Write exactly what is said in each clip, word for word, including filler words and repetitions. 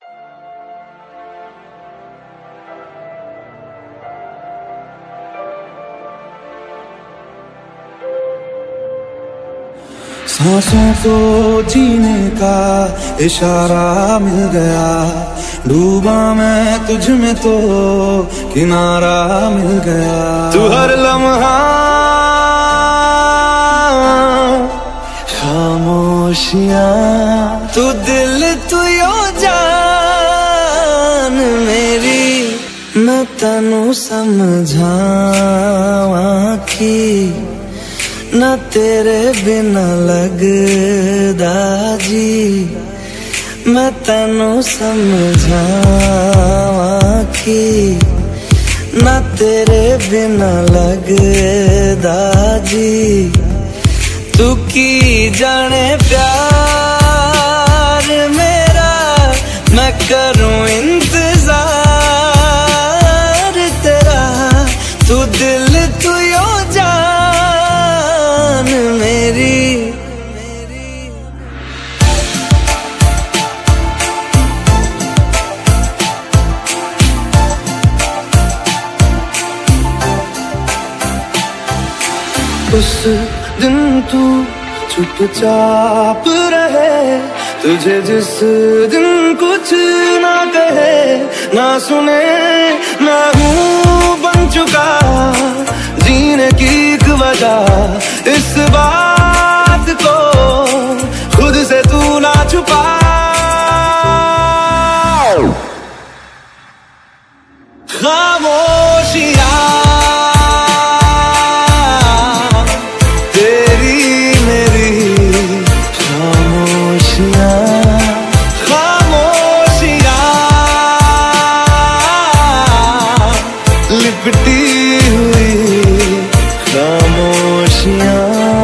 सांसों को जीने का इशारा मिल गया, डूबा मैं तुझ में तो किनारा मिल गया। तू हर लम्हा खामोशियां, तू दिल तू यो जान मेरी, मैं तनु समझावा की ना तेरे बिना लगदा जी, मैं तनु समझावा की ना तेरे बिना लगदा जी। तू की जाने प्यार मेरा, मैं करूं इंतजार तेरा, तू दिल तू यो जान मेरी। उस दिन तू चुपचाप रहे, तुझे जिस दिन कुछ ना कहे ना सुने, मैं हूँ बन चुका जीने की एक वजह, इस बात को खुद से तू ना छुपा। खामोशियां लिपटी हुई खामोशियां,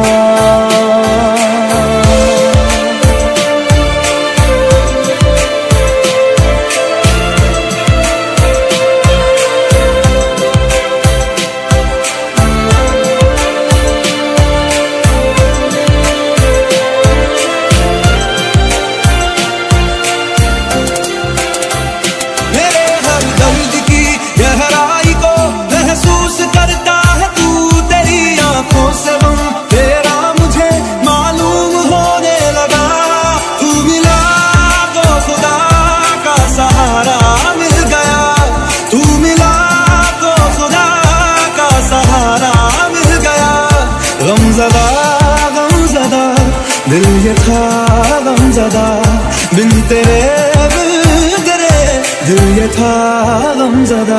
मेरे हर दर्द की गहराई को महसूस करता है तू, तेरी आंखों से गम तेरा मुझे मालूम होने लगा। तू मिला तो खुदा का सहारा मिल गया, तू मिला तो खुदा का सहारा मिल गया। गमज़दा गमज़दा दिल ये था गमज़दा, बिन तेरे बिन तेरे दिल ये था गमज़दा।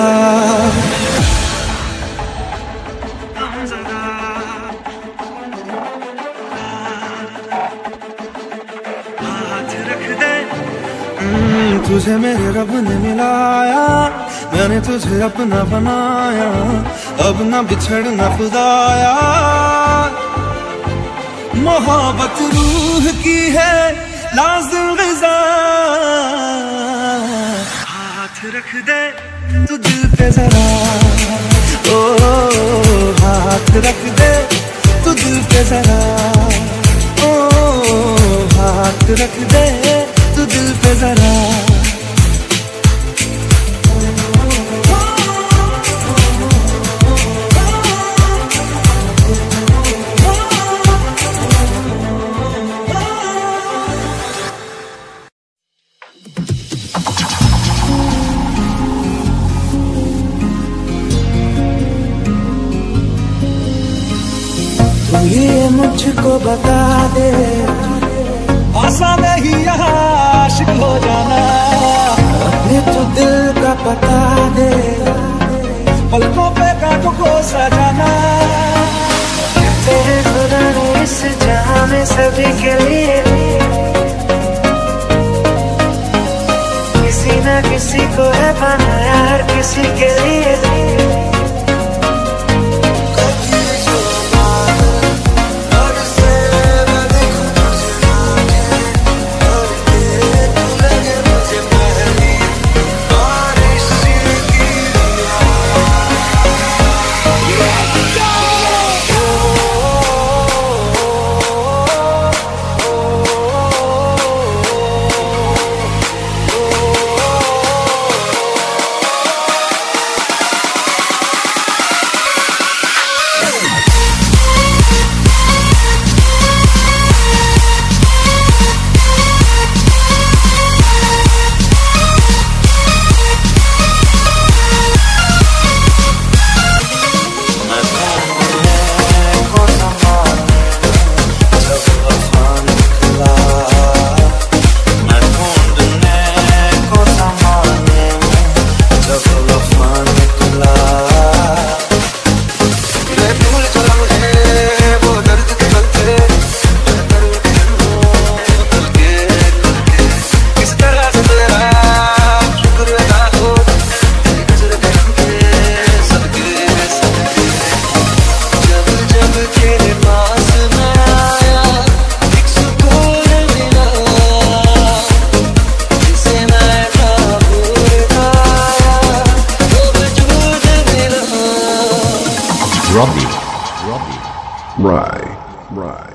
तुझे मेरे रब ने मिलाया, मैंने तुझे अपना बनाया, अब ना बिछड़ना खुदाया। मोहब्बत रूह की है लाज़िम ग़िज़ा, हाथ रख दे तू दिल पे जरा, ओ हाथ रख दे तू दिल पे जरा, ओ हाथ रख दे तू दिल पे जरा। तू ये मुझको बता दे, आसान नहीं यहाँ आशिक हो जाना, अपने तो दिल का पता दे, पलकों पे कांटों को सजाना। तेरे खुदा ने इस जहां में सभी के लिए किसी न किसी को है बनाया, हर किसी के लिए। Oh Right, right.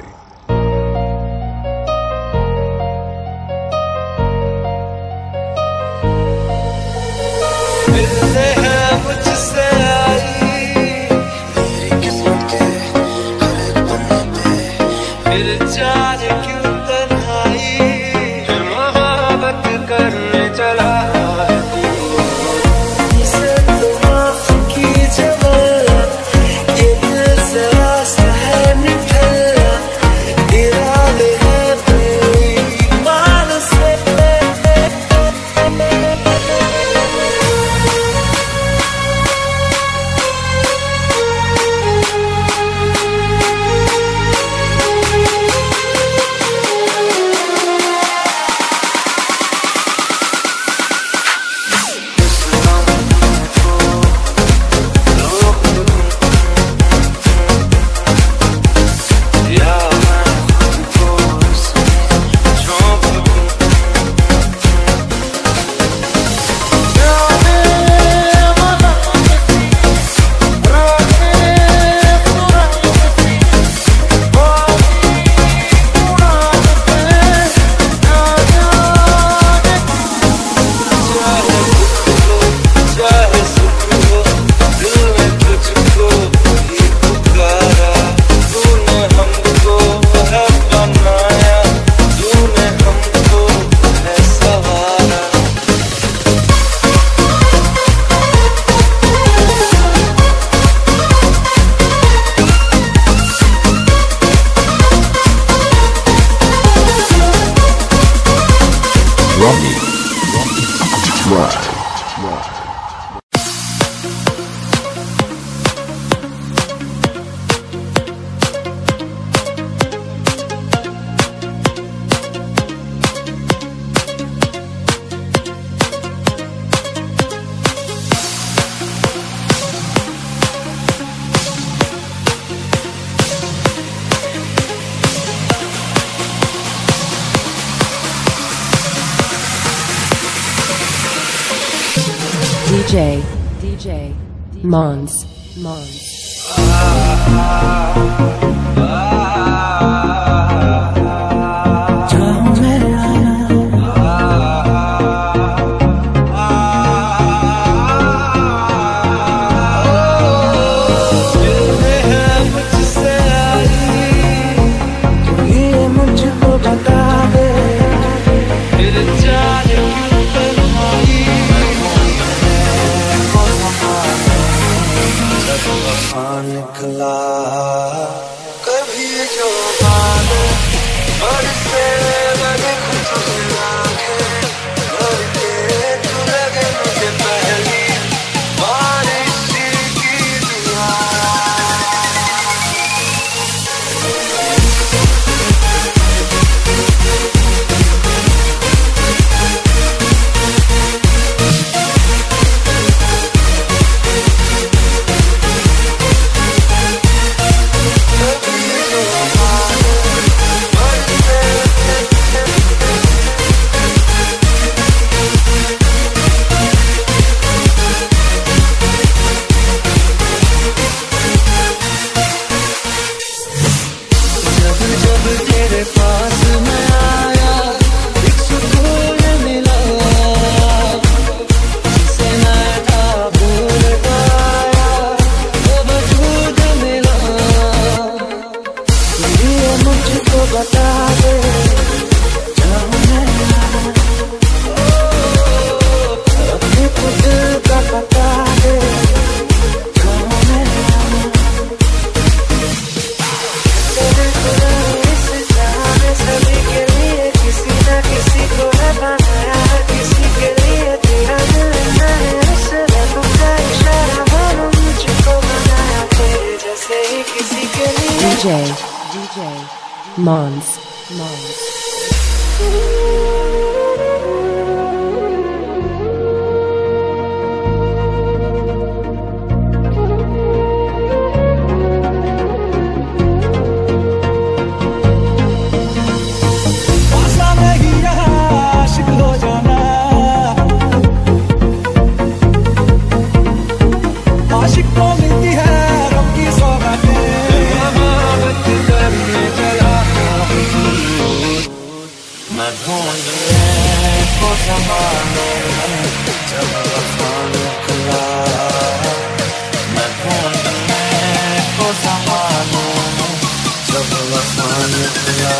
मिलते हैं मुझसे आई मेरी किस्मत के हर एक पन्ने पे फिर जाने क्यों तन्हाई मोहब्बत करने चला इसे तो माफ कीजिए ये दिल से रास्ता है निकला इरादे हैं बेईमान से D J, D J, Mons, Mons. निकला कभी जो बात बरसे बड़े खुश आंखें भरके तू लगे मुझे पहली बारिश की दुआ D J, D J, Mons, Mons. आशिक को मिलती है रब की सौगातें मैं ढूंढने को ज़माने में जब वफा निकला, मैं ढूंढने को ज़माने में जब वफा निकला।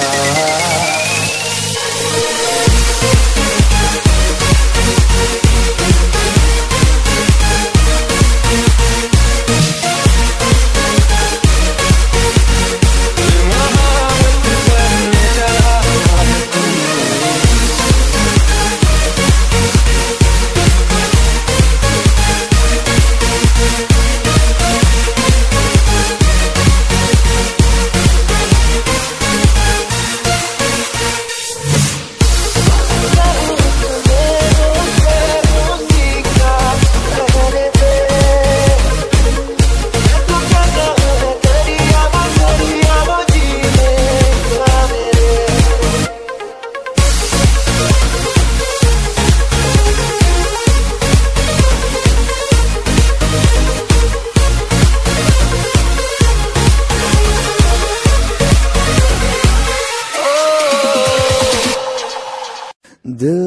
दिल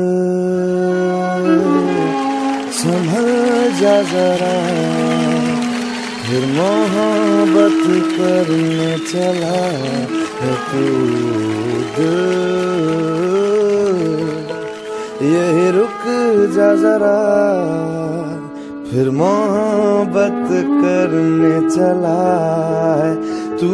संभल जा जरा, फिर मोहब्बत करने चला है तू। दिल यही रुक जा जरा, फिर मोहब्बत करने चला है तू।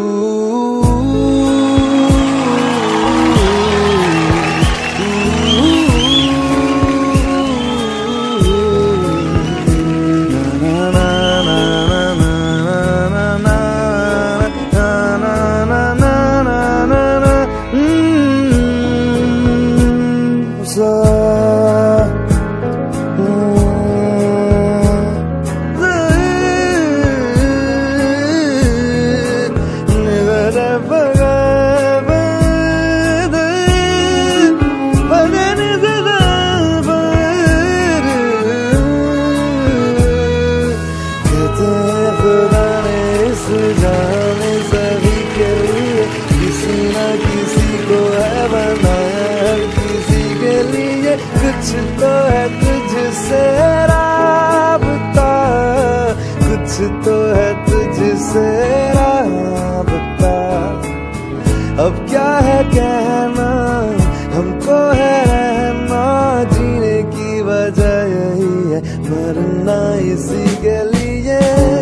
कुछ तो है तुझसे राबता, कुछ तो है तुझसे राबता। अब क्या है कहना, हमको है रहना, जीने की वजह यही है, मरना इसी के लिए।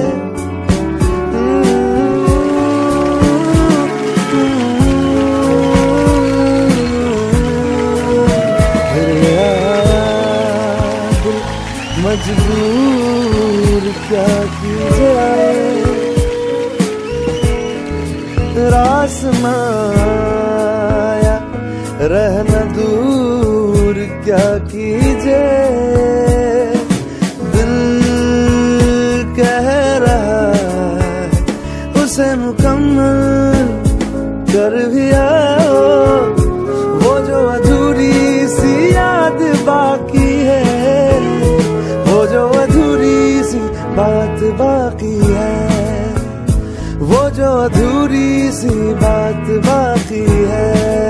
मजबूर क्या की जाए, रास माया रहना दूर क्या कीजे। दिल कह रहा है उसे मुकम्मल कर भी आओ, वो जो अधूरी सी याद बाकी है, जो अधूरी सी बात बाकी है, वो जो अधूरी सी बात बाकी है।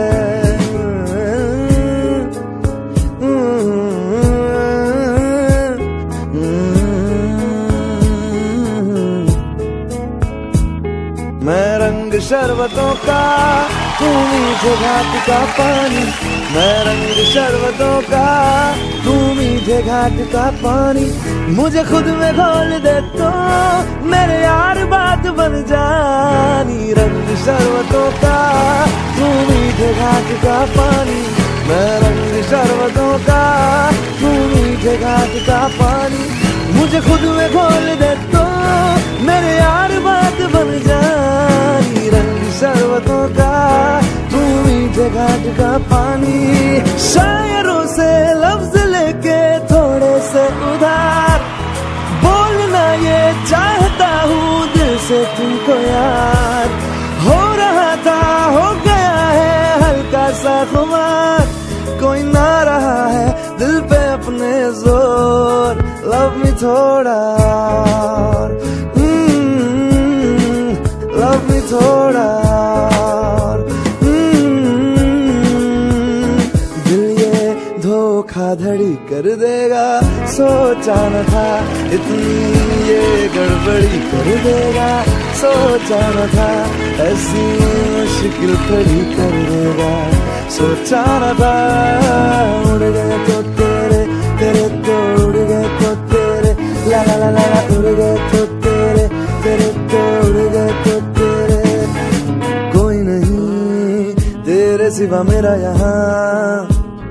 मैं रंग शरबतों का, तू मीठे घाट का पानी, मैं रंग शरबतों का, तू मीठे घाट का पानी। मुझे खुद में घोल दे तो मेरे यार बात बन जानी। रंग शरबतों का, तू मीठे घाट का पानी, मैं रंग शरबतों का, तू मीठे घाट का पानी। मुझे खुद में घोल दे तो मेरे यार बात बन जानी। रंग शरबतों का, तू मीठे घाट का पानी। शायरों से लफ्ज लेके थोड़े से उधार, बोलना ये चाहता हूँ दिल से तुमको यार। हो रहा था हो गया है हल्का सा खुमार, कोई ना रहा है दिल पे अपने जोर। लव मी थोड़ा, लव मी थोड़ा, धड़ाधड़ी कर देगा, सोचा न था इतनी ये गड़बड़ी कर देगा, सोचा न था ऐसी मुश्किल खड़ी कर देगा, सोचा न था। उड़ गए तो तेरे तेरे तो उड़ गए तो तेरे, ला ला ला ला उड़ गए तो तेरे तेरे तो उड़ गए तो तेरे। कोई नहीं तेरे सिवा मेरा यहाँ,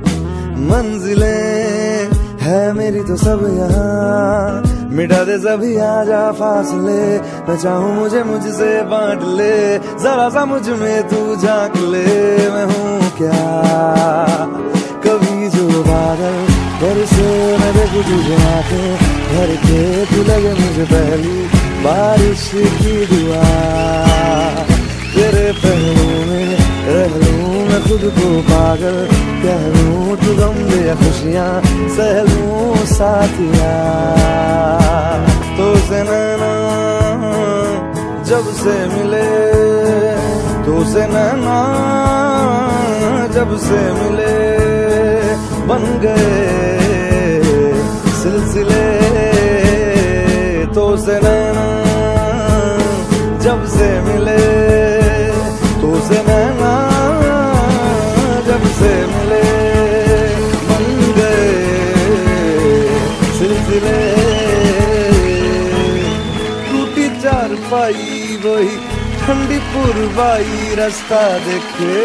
मंजिलें है मेरी तो सब यहाँ, मिटा दे सभी आजा फासले, मैं चाहूँ मुझे मुझसे बांट ले, जरा सा मुझ में तू झांक ले। मैं हूँ क्या कभी जो बादल, घर से मैं देखूं तुझे आके भर के, तू लगे मुझे पहली बारिश की दुआ, तेरे पहलू में रह लूं मैं खुद को पागल, कह लूं तू गम दे खुशियाँ सह लूं साथिया। तो से नैना जब से मिले, तो से नैना जब से मिले, बन गए सिलसिले। तो से नैना जब से मिले, तो से नैना जब से मिले, बन गए सिलसिले। टूटी चारपाई वही ठंडी पुरवाई, रास्ता देखे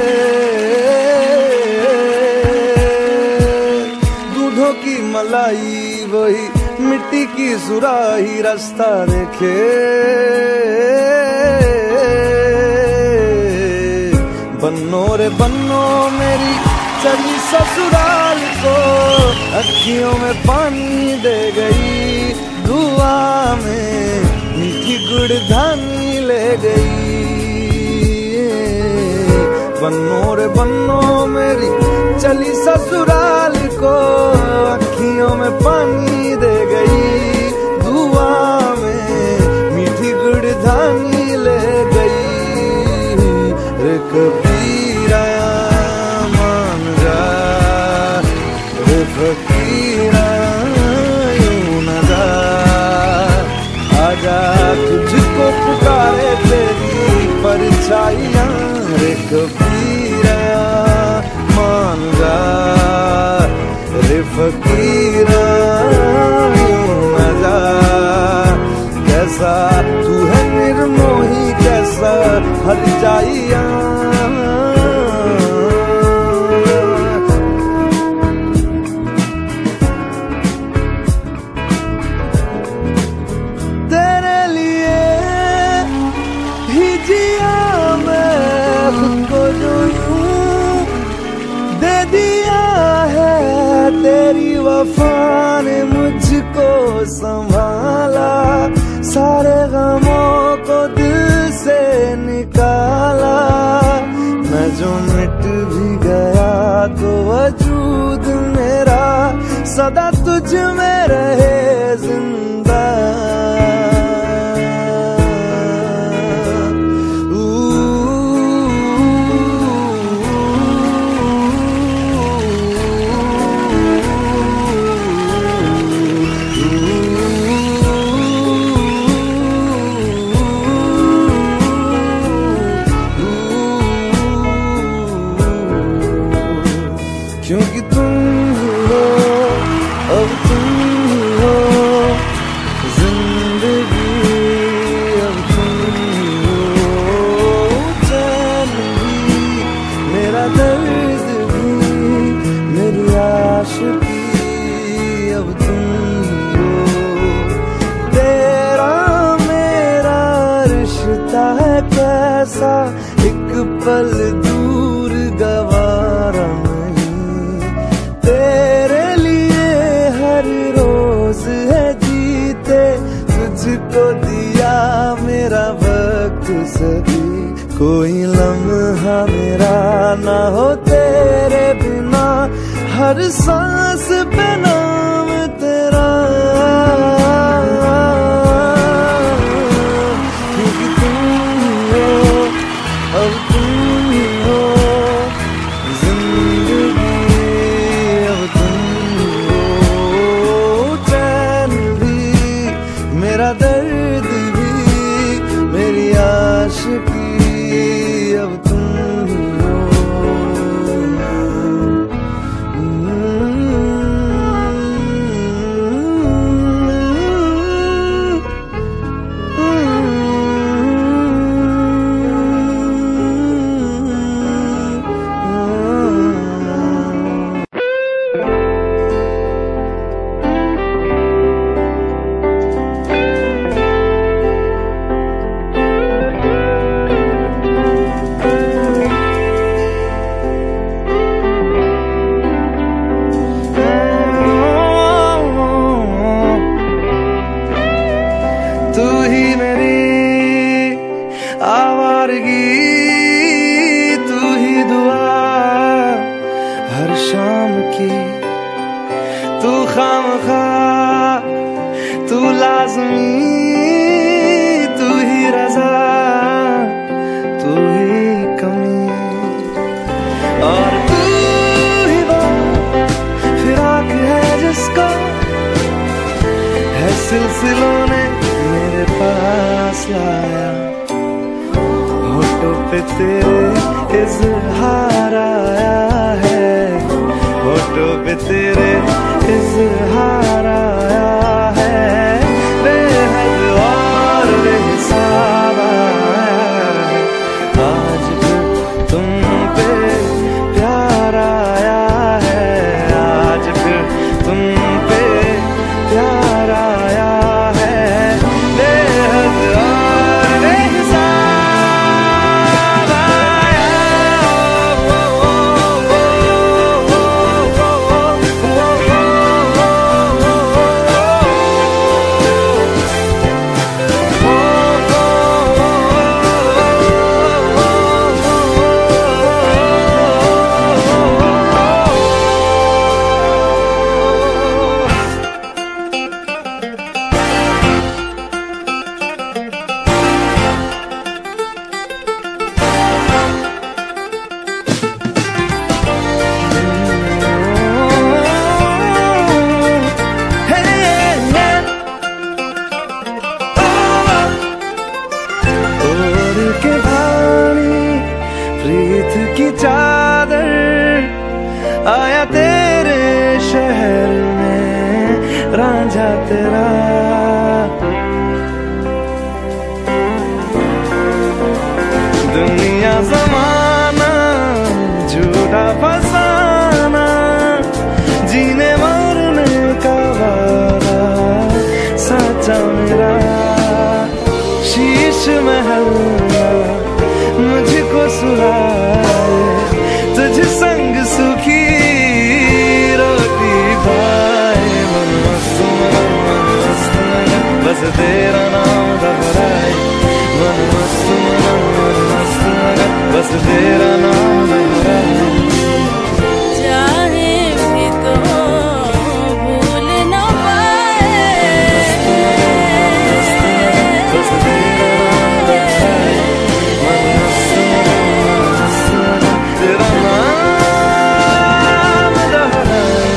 दूधों की मलाई वही मिट्टी की सुराही, रास्ता देखे बन्नो रे बन्नो मेरी चली ससुराल को, अखियों में पानी दे गई, दुआ में मीठी गुड़धानी ले गई। बन्नो रे बन्नो मेरी चली ससुराल को, अखियों में पानी दे गई, दुआ में मीठी गुड़धानी ले गई। रे कबीरा मान जा, रे फकीरा यूं न जा, आजा तुझको पुकारे तेरी परछाइयाँ। रे कबीरा मान जा, रे फकीरा यूं न जा, कैसा तू है निर्मोही कैसा हर जाइया। तेरे लिए ही जिया मैं खुद को जो यूं दे दिया है, तेरी वफा ने मुझको संभाला, सारे गमों को दिल से निकाला। मैं जो मिट भी गया तो वजूद मेरा सदा तुझ में रहे जिंदा। क्योंकि तुम ही हो, अब तुम ही हो जिंदगी, अब तुम ही हो चैन भी, मेरा दर्द भी, मेरी आशिकी, अब तुम ही हो। तेरा मेरा रिश्ता है कैसा, एक पल दूर गवारा तेरे लिए हर रोज है जीते, तुझको दिया मेरा वक्त सभी, कोई लम्हा मेरा ना हो तेरे बिना, हर सांस पे नाम तेरा। क्योंकि तुम ही हो, अब तुम ही हो जिंदगी, अब तुम हर शाम की तू खामखा, तू लाज़मी, तू ही रज़ा, तू ही कमी, और तू ही वो फिराक है जिसको है सिलसिलों ने मेरे पास लाया। होठों पे तेरे इज़हार आया है, होठों पे तेरे इज़हार आया है, बेहद और बेहिसाब आया है। आज भी तुम पे प्यार आया है, आज भी तुम पे प्यार आया है, बेहद और बेहिसाब आया। ओ, ओ, ओ, ओ, प्रीत की चादर आया तेरे शहर में रांझा तेरा, दुनिया ज़माना झूठा फसाना, जीने मरने का वादा सच्चा मेरा, शीश महल मुझको सुलाए, तुझ संग सुखी रोटी पाए। मन मस्त मन मस्त मन बस तेरा नाम दोहराए, मन मस्त मन मस्त मन बस तेरा नाम दोहराए। चाहे भी तो भूल न पाए, बस तेरा नाम दोहराए, मन मस्त तेरा नाम दोहराए।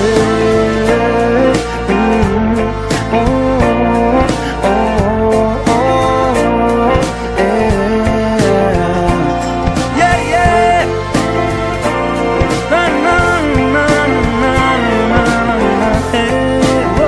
ओ, ओ, ओ, ए, yeah, yeah. Na, na, na, na, na, na, eh, oh.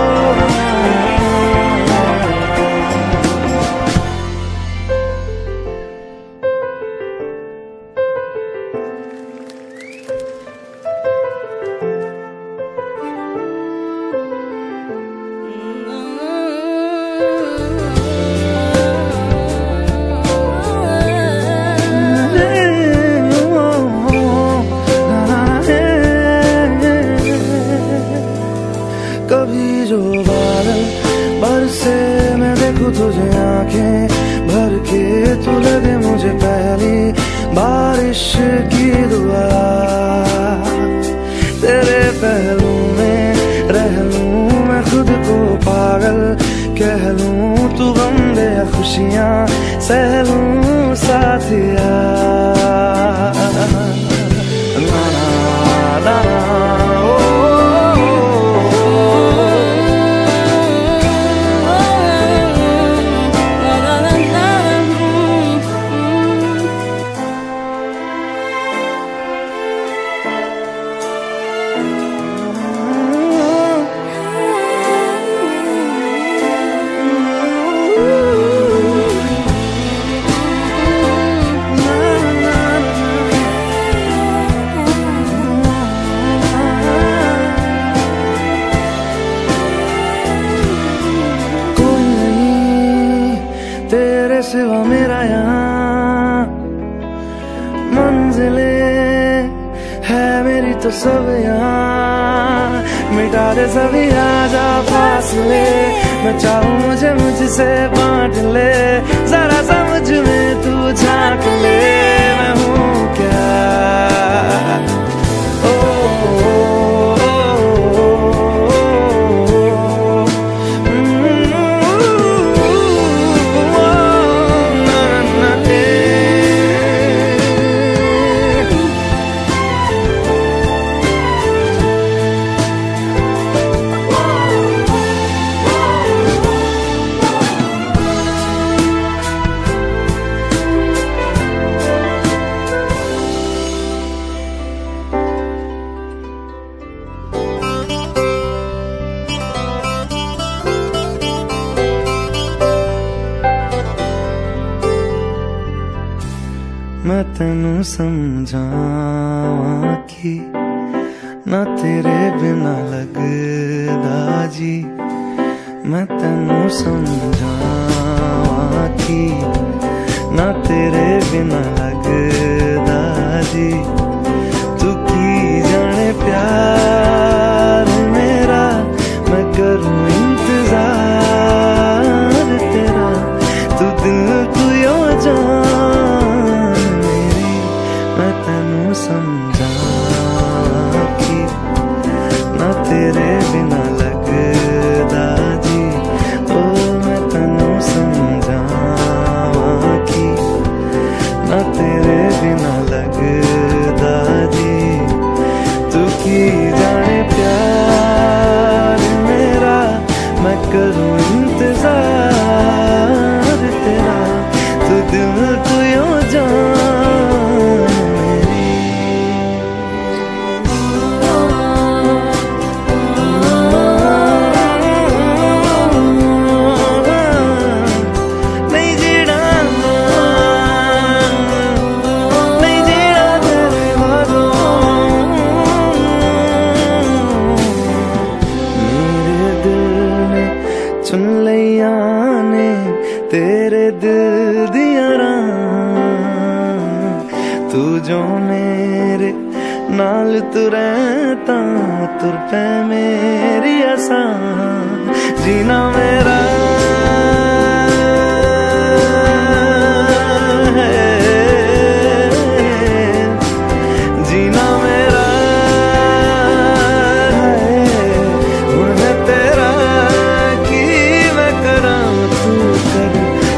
कभी जो बादल बरसे मैं देखूं तुझे आंखें भर के, तू लगे मुझे पहली बारिश की दुआ, तेरे पहलू में रह लूं मैं खुद को पागल कह लूं, तू गम दे खुशियां सह लूं साथिया। ना, ना, ना, ओ, सिवा मेरा यहाँ मंजिले है मेरी तो सब यहाँ, मिटा दे सभी आजा फासले, मैं चाहूँ मुझे मुझसे बांट ले, जरा समझ में तू झांक ले, मैं हूँ क्या ओ तेनू समझावां कि ना तेरे बिना लगदा जी, मैं तेनू समझावां कि ना तेरे बिना लगदा जी। तू की जाने प्यार मेरा, मैं करूं इंतजार तेरा, तू दिल तू यो जान मेरी, मैं तेनू समझावां कि ना तेरे बिना लगदा जी। ओ मैं तेनू समझावां कि ना तेरे बिना लगदा जी। तू की जाने प्यार मेरा, मैं करूं इंतजार तेरा, तू दिल तू यो जान मेरी। नहीं जीना नहीं जीना तेरे बातों, मेरे दिल ने चुन लिया ने तेरे दिल दिया राह। तू जो मेरे नाल तुरे तां तुर पे मेरी आसान, जीना मेरा है, जीना मेरा है, मुझे तेरा की मैं करां तू कर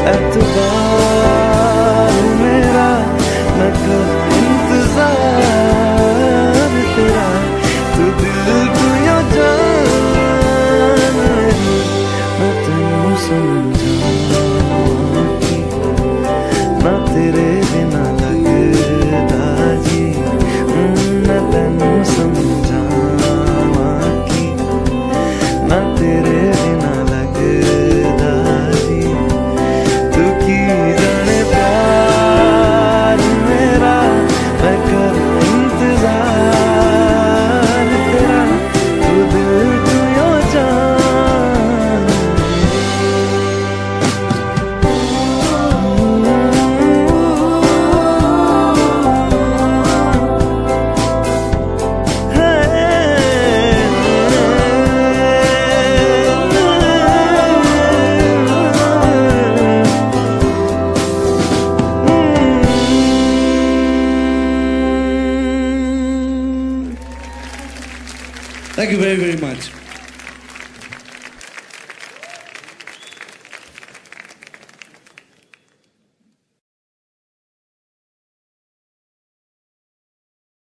एतबार मेरा, मैं कर इंतजार तेरा, तू दिल तू यो जान मेरी, मैं तेनू समझावां कि ना तेरे बिना लगदा जी। मैं तेनू समझावां कि ना तेरे बिना लगदा जी। तू की जाने प्यार मेरा, मैं कर इंतजार तेरा, तू दिल तू यो जान। Thank you very, very much.